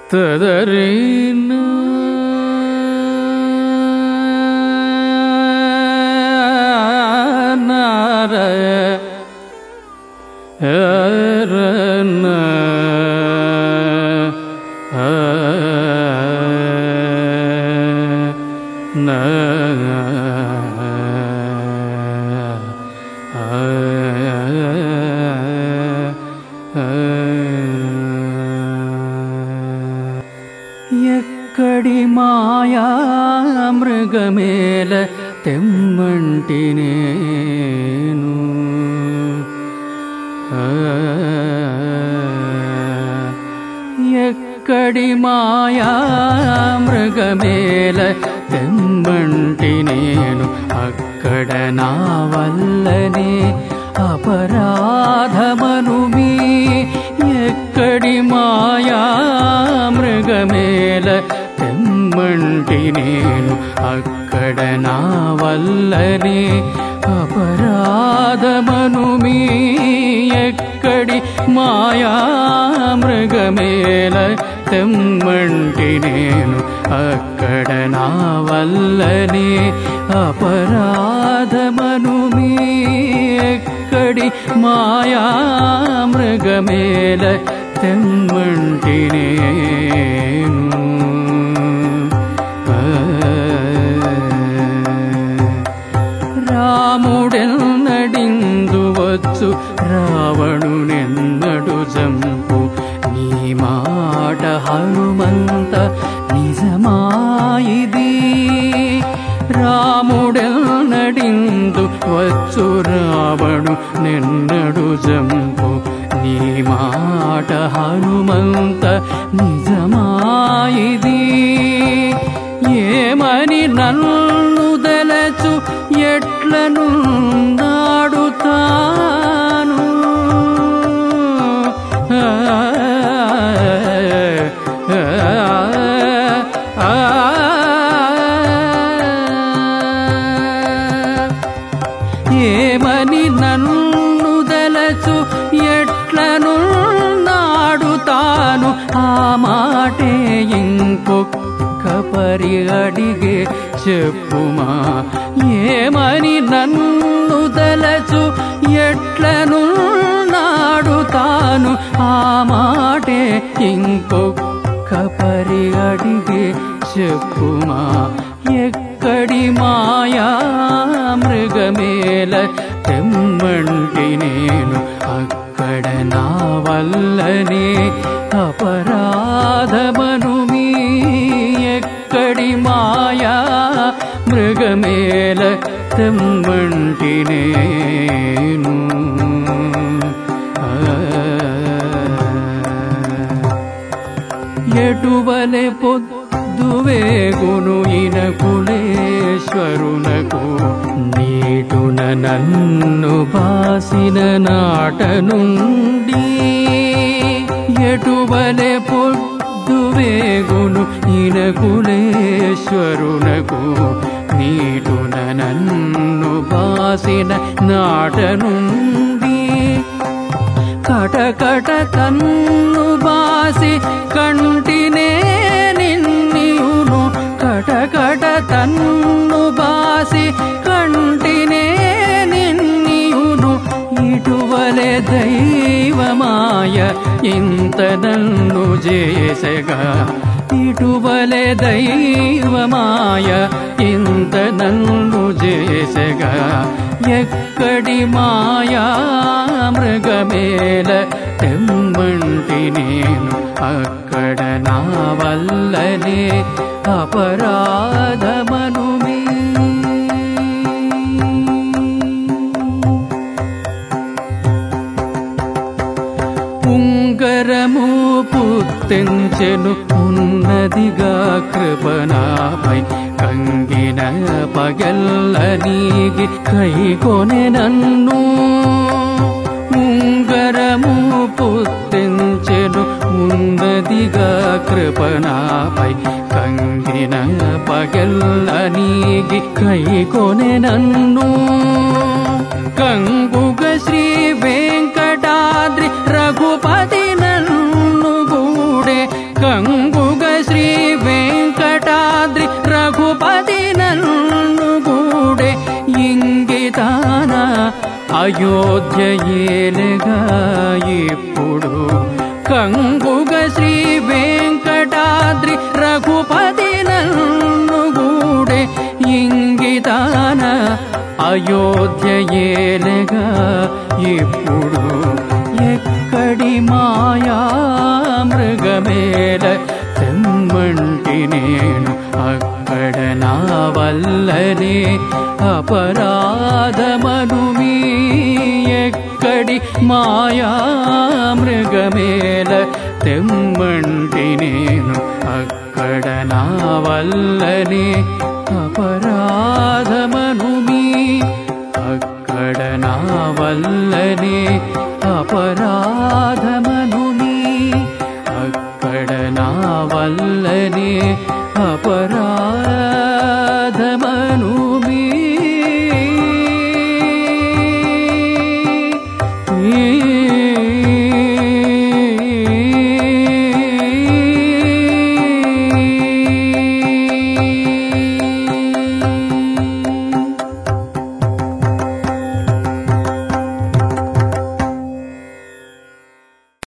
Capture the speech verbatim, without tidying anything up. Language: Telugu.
తదరీన నార రన నా ఎక్కడి మాయా మృగమేల తెమ్మంటి నేను ఎక్కడి మాయా మృగమేల తెమ్మంటి నేను అక్కడ నా వల్లనే అపరాధమను మీ ఎక్కడి మాయా మృగమేల తెమ్మంటి నేను అక్కడ నా వల్లనే అపరాధమను మీ ఎక్కడి మాయా మృగమేల తెమ్మంటి నేను అక్కడ నా వల్లనే అపరాధమను మీ ఎక్కడి మాయా మృగమేల తెమ్మంటి నేను రాముడెన్నడిందు వచ్చు రావణునెన్నడు జంపు నీ మాట హనుమంత నిజమాయిది రాముడెన్నడిందు వచ్చు రావణు నిన్నడు జంపు నీ మాట హనుమంత నిజమాయిది ఏమని నన్ను దలచు ఎట్లను నాడుతాను ఏమని నన్ను దలచు ఎట్లను నాడుతాను ఆ మాటే ఇంకొక్క పరి అడిగే చెప్పుమా ఏమని నన్ను దలచు ఎట్లను నాడుతాను ఆ మాటే ఇంకొక్క పరి అడిగే చెప్పుమా ఎక్కడి మాయా మృగమేల తెమ్మంటి నేను అక్కడ నా వల్లనే అపరాధమను మీ ఎక్కడి మాయా మృగమేల తెమ్మంటి నేను ఎటువలె పొద్దువేగును ఇనకులేశ్వరునకు నీటున నన్ను బాసిన నాట నుండి ఎటువలె పొద్దువేగును ఇనకులేశ్వరునకు నీటున నన్ను బాసిన నాట నుండి కటకట కన్ను బాసి కంటినే నిన్నియును కటకట తన్ను బాసి కంటినే నిన్నియును ఇటువలె దైవమాయ ఇంత నన్ను చేసగా ఇటువలె దైవమాయ ఇంత నన్ను చేసగా ఎక్కడి మాయా మృగమేల తెమ్మంటి నేను అక్కడ నా వల్లనే అపరాధమను మీ ఉంగరము పుత్తెంచెను ఉన్నదిగా కృపణాపై కంగిన పగల్ల నీగి కైకొనె నన్ను ఉంగరము పుత్తెంచెను ఉన్నదిగా కృపణాపై కంగిన పగల్ల నీగి కైకొనె నన్ను కంగుగ శ్రీ వెంకటాద్రి రఘుపతి నన్ను గూడే కంగు అయోధ్య ఏలగా ఇప్పుడు కంగుగ శ్రీ వెంకటాద్రి రఘుపతి నన్ను గూడే ఇంగితాన అయోధ్య ఏలగా ఇప్పుడు ఎక్కడి మాయా మృగమేల తెమ్మంటి నేను అక్కడ నా వల్లనే అపరాధమను మీ ఎక్కడి మాయా మృగమేల తెమ్మంటి నేను అక్కడ నా వల్లనే అపరాధమను మీ అక్కడ నా వల్లనే అపరాధమను మీ అక్కడ నా వల్లనే అపరాధమను మీ